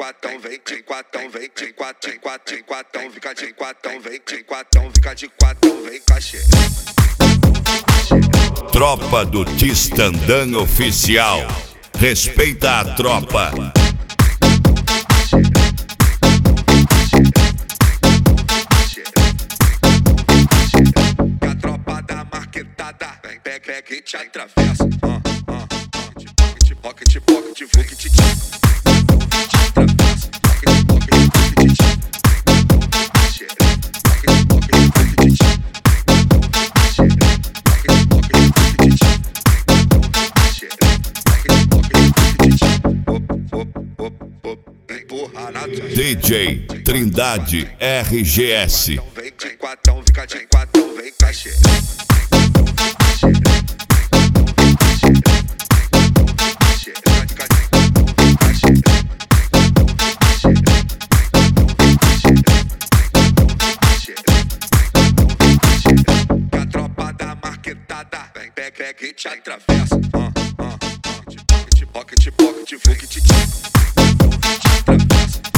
quatão, vem de quatão, vem de quatão, quatão, quatão, fica de quatão, vem de quatão, fica de quatão, vem cachê. Tropa do Tistandã Oficial. Respeita a tropa. A tropa da marquetada, vem, pega e te atravessa. Pocket, pocket, pocket, te atravessa. DJ Trindade RGS. Vem de quatão, fica de quatão, vem cachê. A tropa da marquetada, vem, pega e te atravessa. Pocket, pocket, pocket, te atravessa.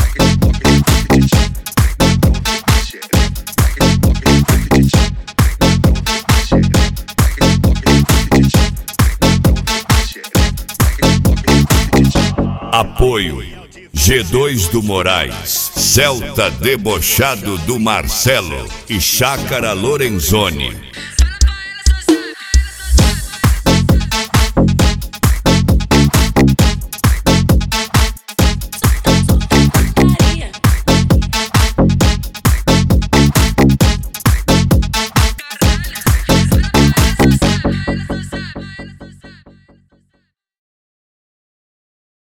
Apoio G2 do Moraes, Celta Debochado do Marcelo e Chácara Lorenzoni.